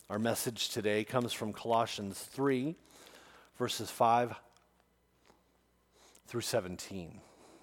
Our message today comes from Colossians 3, verses 5 through 17.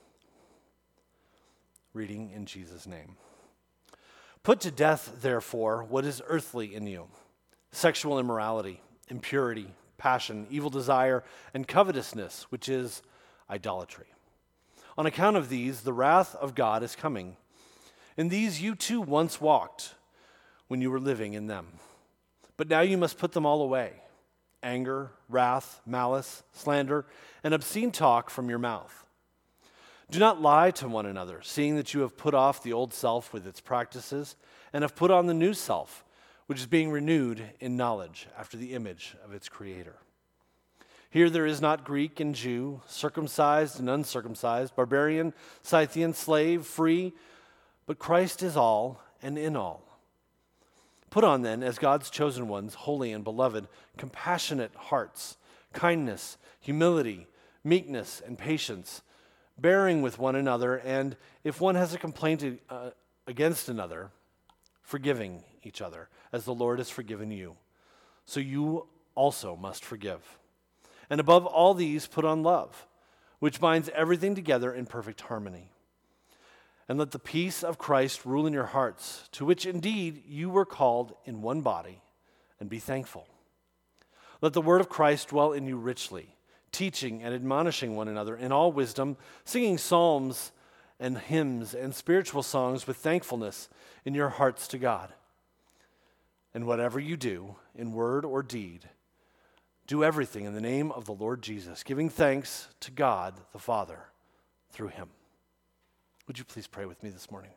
Reading in Jesus' name. Put to death, therefore, what is earthly in you: sexual immorality, impurity, passion, evil desire, and covetousness, which is idolatry. On account of these, the wrath of God is coming. In these you too once walked when you were living in them. But now you must put them all away: anger, wrath, malice, slander, and obscene talk from your mouth. Do not lie to one another, seeing that you have put off the old self with its practices, and have put on the new self, which is being renewed in knowledge after the image of its creator. Here there is not Greek and Jew, circumcised and uncircumcised, barbarian, Scythian, slave, free, but Christ is all and in all. Put on then, as God's chosen ones, holy and beloved, compassionate hearts, kindness, humility, meekness, and patience, bearing with one another, and if one has a complaint against another, forgiving each other, as the Lord has forgiven you. So you also must forgive. And above all these, put on love, which binds everything together in perfect harmony. And let the peace of Christ rule in your hearts, to which indeed you were called in one body, and be thankful. Let the word of Christ dwell in you richly, teaching and admonishing one another in all wisdom, singing psalms and hymns and spiritual songs with thankfulness in your hearts to God. And whatever you do, in word or deed, do everything in the name of the Lord Jesus, giving thanks to God the Father through him. Would you please pray with me this morning?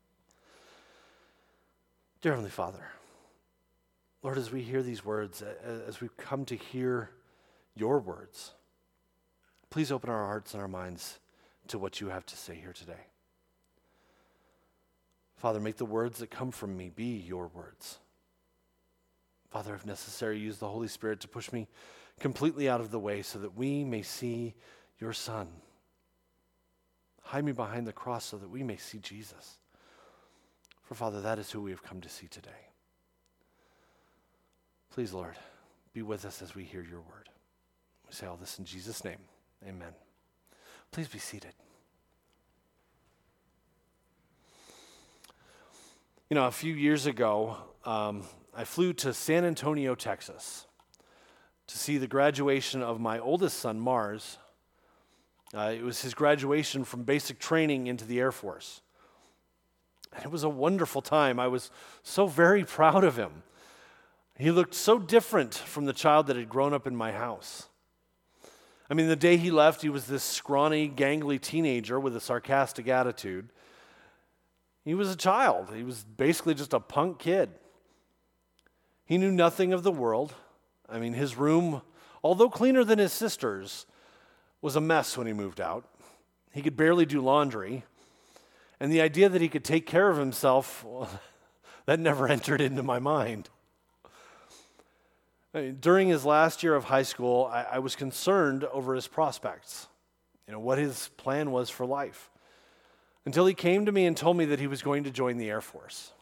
Dear Heavenly Father, Lord, as we hear these words, as we come to hear your words, please open our hearts and our minds to what you have to say here today. Father, make the words that come from me be your words. Father, if necessary, use the Holy Spirit to push me completely out of the way so that we may see your Son. Hide me behind the cross so that we may see Jesus. For Father, that is who we have come to see today. Please, Lord, be with us as we hear your word. We say all this in Jesus' name. Amen. Please be seated. You know, a few years ago, I flew to San Antonio, Texas, to see the graduation of my oldest son, Mars. It was his graduation from basic training into the Air Force. And it was a wonderful time. I was so very proud of him. He looked so different from the child that had grown up in my house. I mean, the day he left, he was this scrawny, gangly teenager with a sarcastic attitude. He was a child. He was basically just a punk kid. He knew nothing of the world. I mean, his room, although cleaner than his sister's, was a mess when he moved out. He could barely do laundry. And the idea that he could take care of himself, well, that never entered into my mind. During his last year of high school, I was concerned over his prospects, what his plan was for life, until he came to me and told me that he was going to join the Air Force.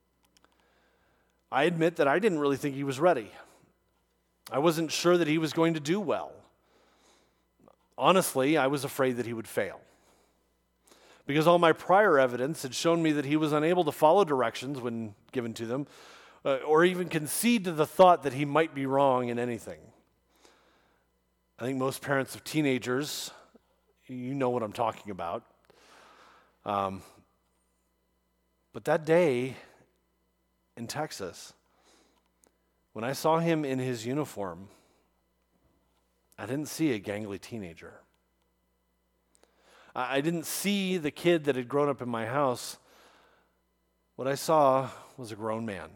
I admit that I didn't really think he was ready. I wasn't sure that he was going to do well. Honestly, I was afraid that he would fail, because all my prior evidence had shown me that he was unable to follow directions when given to them, or even concede to the thought that he might be wrong in anything. I think most parents of teenagers, you know what I'm talking about. But that day in Texas, when I saw him in his uniform, I didn't see a gangly teenager. I didn't see the kid that had grown up in my house. What I saw was a grown man.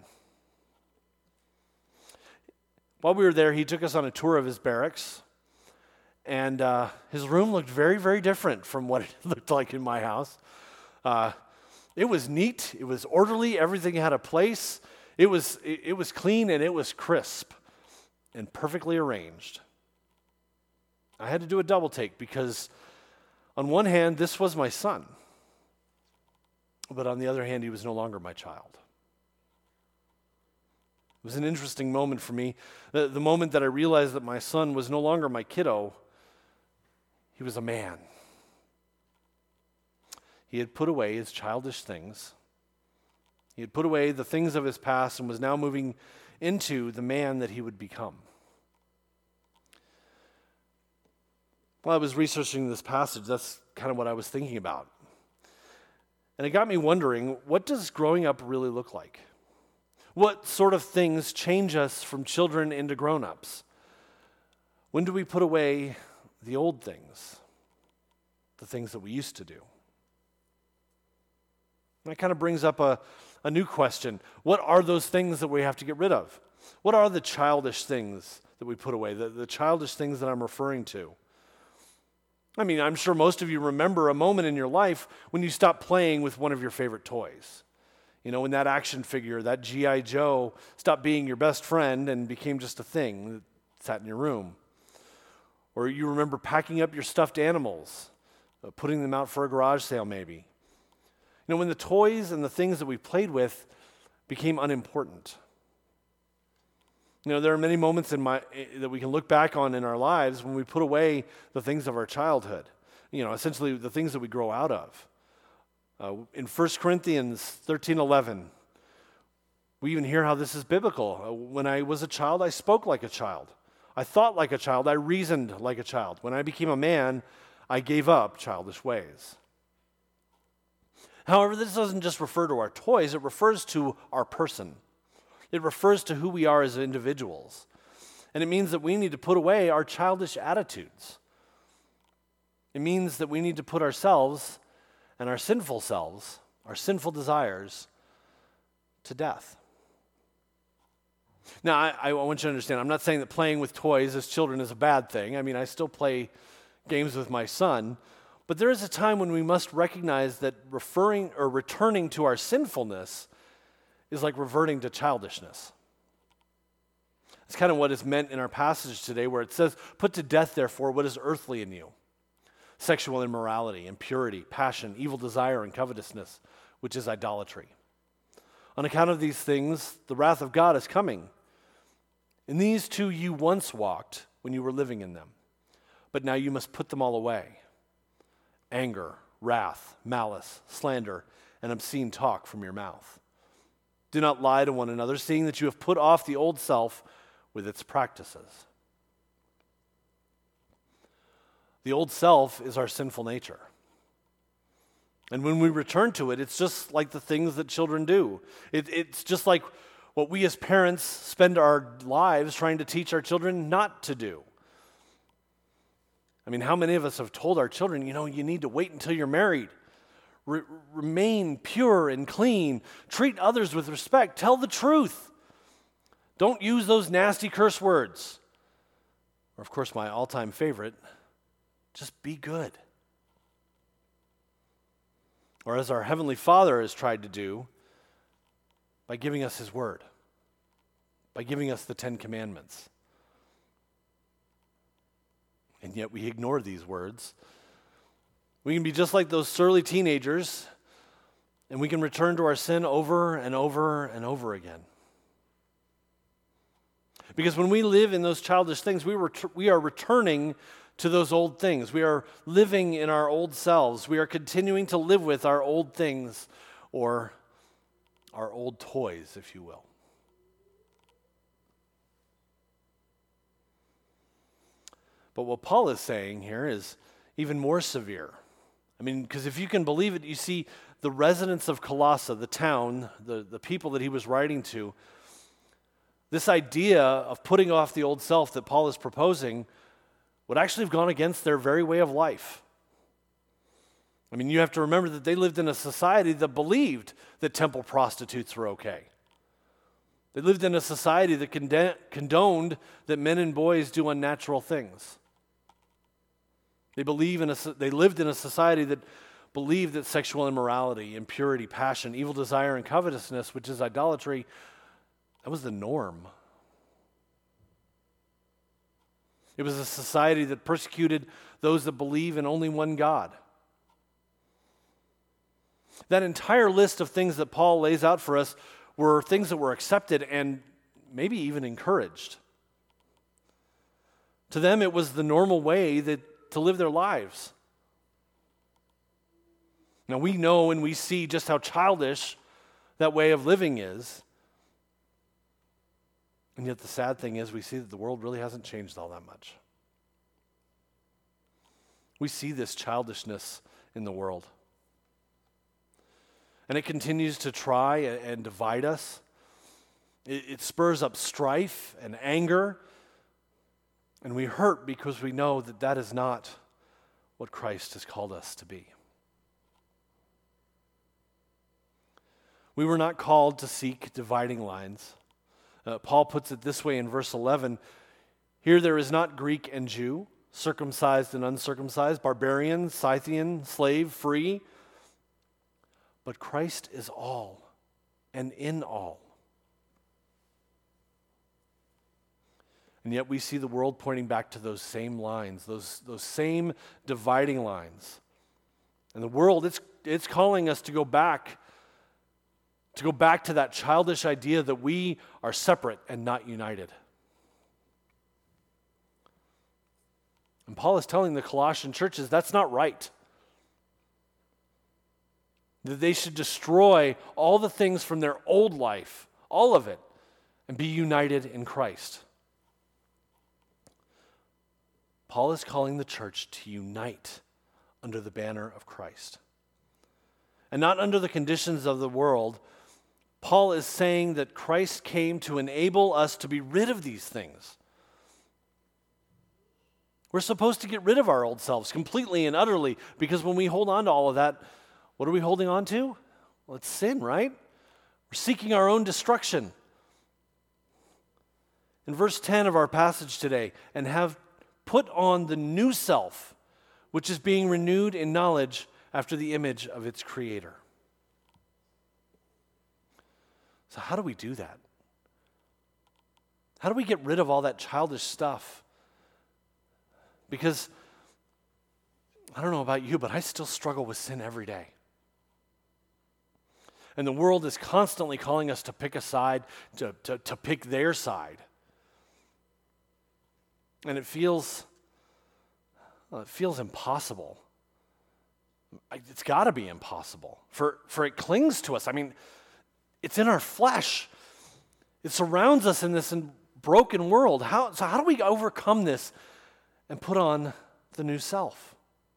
While we were there, he took us on a tour of his barracks, and his room looked very, very different from what it looked like in my house. It was neat, it was orderly, everything had a place. It was clean and it was crisp and perfectly arranged. I had to do a double take because on one hand, this was my son, but on the other hand, he was no longer my child. It was an interesting moment for me. The moment that I realized that my son was no longer my kiddo, he was a man. He had put away his childish things. He had put away the things of his past and was now moving into the man that he would become. While I was researching this passage, that's kind of what I was thinking about. And it got me wondering, what does growing up really look like? What sort of things change us from children into grown-ups? When do we put away the old things, the things that we used to do? And that kind of brings up a new question. What are those things that we have to get rid of? What are the childish things that we put away, the childish things that I'm referring to? I mean, I'm sure most of you remember a moment in your life when you stopped playing with one of your favorite toys. You know, when that action figure, that G.I. Joe, stopped being your best friend and became just a thing that sat in your room. Or you remember packing up your stuffed animals, putting them out for a garage sale maybe. You know, when the toys and the things that we played with became unimportant. You know, there are many moments that we can look back on in our lives when we put away the things of our childhood. You know, essentially the things that we grow out of. In 1 Corinthians 13:11, we even hear how this is biblical. When I was a child, I spoke like a child. I thought like a child. I reasoned like a child. When I became a man, I gave up childish ways. However, this doesn't just refer to our toys. It refers to our person. It refers to who we are as individuals. And it means that we need to put away our childish attitudes. It means that we need to put ourselves and our sinful selves, our sinful desires, to death. Now, I want you to understand, I'm not saying that playing with toys as children is a bad thing. I mean, I still play games with my son. But there is a time when we must recognize that returning to our sinfulness is like reverting to childishness. It's kind of what is meant in our passage today where it says, "Put to death, therefore, what is earthly in you. Sexual immorality, impurity, passion, evil desire, and covetousness, which is idolatry. On account of these things, the wrath of God is coming. In these too you once walked when you were living in them. But now you must put them all away. Anger, wrath, malice, slander, and obscene talk from your mouth. Do not lie to one another, seeing that you have put off the old self with its practices." The old self is our sinful nature. And when we return to it, it's just like the things that children do. It's just like what we as parents spend our lives trying to teach our children not to do. I mean, how many of us have told our children, you need to wait until you're married. Remain pure and clean. Treat others with respect. Tell the truth. Don't use those nasty curse words. Or, of course, my all-time favorite, just be good. Or as our Heavenly Father has tried to do by giving us His Word, by giving us the 10 Commandments. And yet we ignore these words. We can be just like those surly teenagers, and we can return to our sin over and over and over again. Because when we live in those childish things, we are returning to those old things. We are living in our old selves. We are continuing to live with our old things, or our old toys, if you will. But what Paul is saying here is even more severe. I mean, because if you can believe it, you see the residents of Colossae, the town, the people that he was writing to, this idea of putting off the old self that Paul is proposing would actually have gone against their very way of life. I mean, you have to remember that they lived in a society that believed that temple prostitutes were okay. They lived in a society that condoned that men and boys do unnatural things. They lived in a society that believed that sexual immorality, impurity, passion, evil desire, and covetousness, which is idolatry, that was the norm. It was a society that persecuted those that believe in only one God. That entire list of things that Paul lays out for us were things that were accepted and maybe even encouraged. To them, it was the normal way to live their lives. Now, we know and we see just how childish that way of living is. And yet the sad thing is we see that the world really hasn't changed all that much. We see this childishness in the world. And it continues to try and divide us. It spurs up strife and anger. And we hurt because we know that that is not what Christ has called us to be. We were not called to seek dividing lines. Paul puts it this way in verse 11. Here there is not Greek and Jew, circumcised and uncircumcised, barbarian, Scythian, slave, free, but Christ is all and in all. And yet we see the world pointing back to those same lines, those same dividing lines. And the world, it's calling us to go back to that childish idea that we are separate and not united. And Paul is telling the Colossian churches that's not right. That they should destroy all the things from their old life, all of it, and be united in Christ. Paul is calling the church to unite under the banner of Christ. And not under the conditions of the world. Paul is saying that Christ came to enable us to be rid of these things. We're supposed to get rid of our old selves completely and utterly, because when we hold on to all of that, what are we holding on to? Well, it's sin, right? We're seeking our own destruction. In verse 10 of our passage today, and have put on the new self, which is being renewed in knowledge after the image of its creator. So how do we do that? How do we get rid of all that childish stuff? Because I don't know about you, but I still struggle with sin every day. And the world is constantly calling us to pick a side, to pick their side. And it feels impossible. It's got to be impossible, for it clings to us. I mean, it's in our flesh. It surrounds us in this broken world. How do we overcome this and put on the new self?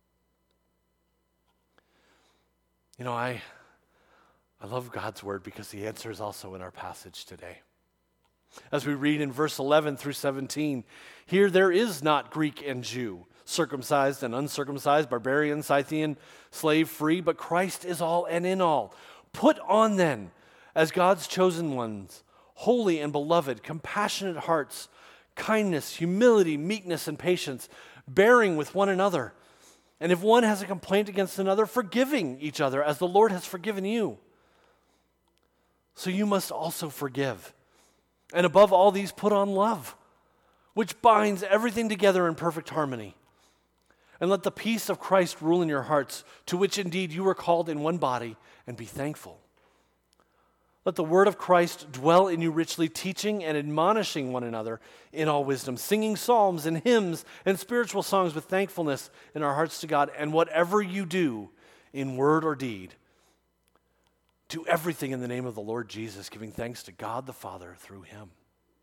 You know, I love God's word because the answer is also in our passage today. As we read in verse 11 through 17, here there is not Greek and Jew, circumcised and uncircumcised, barbarian, Scythian, slave, free, but Christ is all and in all. Put on then, as God's chosen ones, holy and beloved, compassionate hearts, kindness, humility, meekness, and patience, bearing with one another. And if one has a complaint against another, forgiving each other as the Lord has forgiven you. So you must also forgive. And above all these, put on love, which binds everything together in perfect harmony. And let the peace of Christ rule in your hearts, to which indeed you were called in one body, and be thankful. Let the word of Christ dwell in you richly, teaching and admonishing one another in all wisdom, singing psalms and hymns and spiritual songs with thankfulness in our hearts to God. And whatever you do in word or deed, do everything in the name of the Lord Jesus, giving thanks to God the Father through him.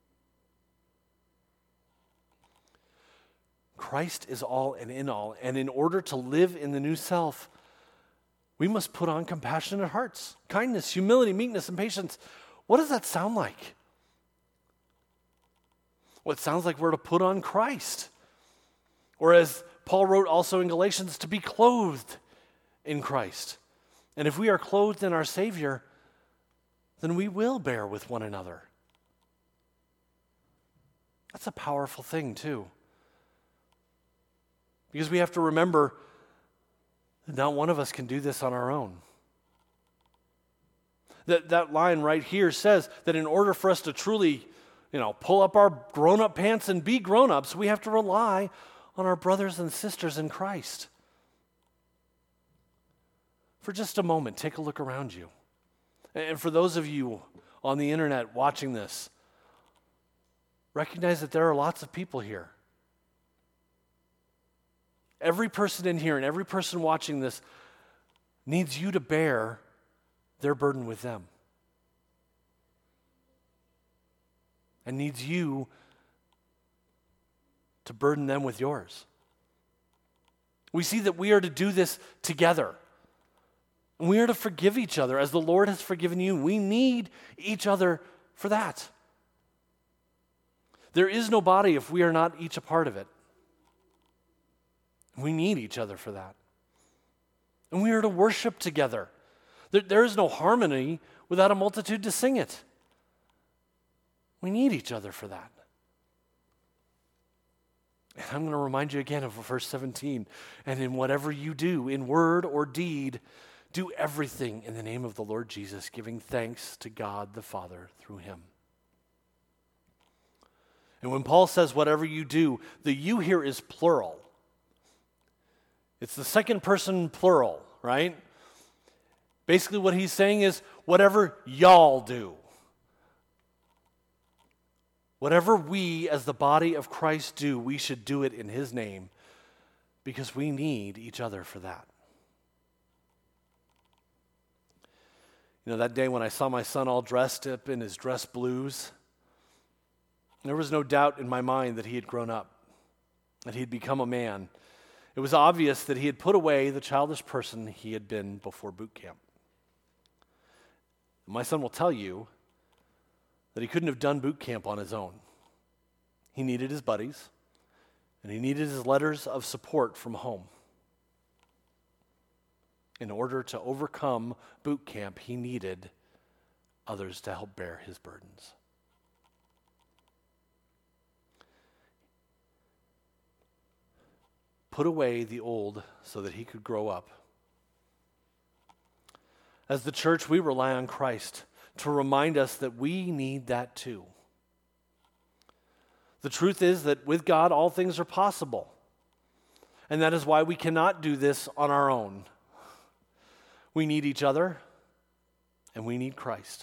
Christ is all and in all, and in order to live in the new self, we must put on compassionate hearts, kindness, humility, meekness, and patience. What does that sound like? Well, it sounds like we're to put on Christ. Or as Paul wrote also in Galatians, to be clothed in Christ. And if we are clothed in our Savior, then we will bear with one another. That's a powerful thing, too. Because we have to remember that not one of us can do this on our own. That line right here says that in order for us to truly, pull up our grown-up pants and be grown-ups, we have to rely on our brothers and sisters in Christ. For just a moment, take a look around you. And for those of you on the internet watching this, recognize that there are lots of people here. Every person in here and every person watching this needs you to bear their burden with them. And needs you to burden them with yours. We see that we are to do this together. We are to forgive each other as the Lord has forgiven you. We need each other for that. There is no body if we are not each a part of it. We need each other for that. And we are to worship together. There is no harmony without a multitude to sing it. We need each other for that. And I'm going to remind you again of verse 17. And in whatever you do, in word or deed, do everything in the name of the Lord Jesus, giving thanks to God the Father through him. And when Paul says whatever you do, the you here is plural. It's the second person plural, right? Basically what he's saying is whatever y'all do. Whatever we as the body of Christ do, we should do it in his name because we need each other for that. You know, that day when I saw my son all dressed up in his dress blues, there was no doubt in my mind that he had grown up, that he had become a man. It was obvious that he had put away the childish person he had been before boot camp. My son will tell you that he couldn't have done boot camp on his own. He needed his buddies, and he needed his letters of support from home. In order to overcome boot camp, he needed others to help bear his burdens. Put away the old so that he could grow up. As the church, we rely on Christ to remind us that we need that too. The truth is that with God, all things are possible. And that is why we cannot do this on our own. We need each other, and we need Christ.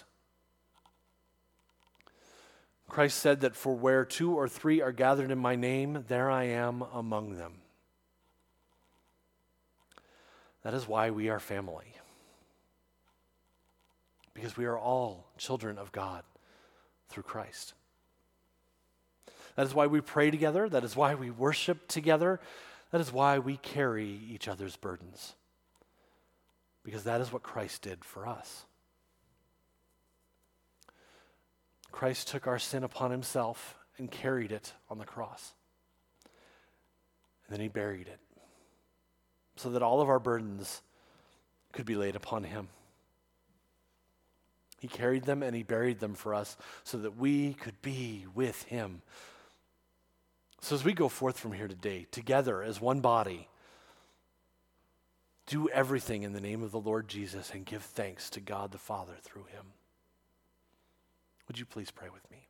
Christ said that for where 2 or 3 are gathered in my name, there I am among them. That is why we are family. Because we are all children of God through Christ. That is why we pray together. That is why we worship together. That is why we carry each other's burdens. Because that is what Christ did for us. Christ took our sin upon himself and carried it on the cross. And then he buried it so that all of our burdens could be laid upon him. He carried them and he buried them for us so that we could be with him. So as we go forth from here today, together as one body, do everything in the name of the Lord Jesus and give thanks to God the Father through him. Would you please pray with me?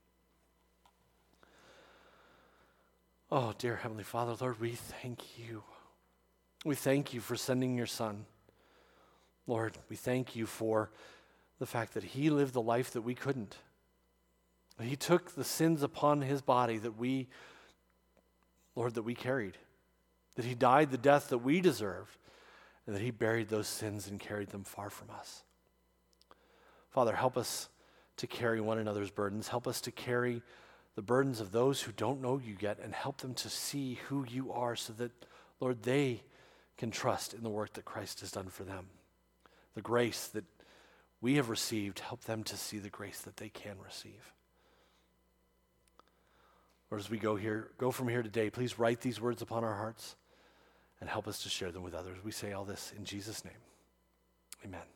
Oh, dear Heavenly Father, Lord, we thank you. We thank you for sending your Son. Lord, we thank you for the fact that he lived the life that we couldn't. He took the sins upon his body that we, Lord, that we carried. That he died the death that we deserved, and that he buried those sins and carried them far from us. Father, help us to carry one another's burdens. Help us to carry the burdens of those who don't know you yet, and help them to see who you are so that, Lord, they can trust in the work that Christ has done for them. The grace that we have received, help them to see the grace that they can receive. Lord, as we go from here today, please write these words upon our hearts and help us to share them with others. We say all this in Jesus' name. Amen.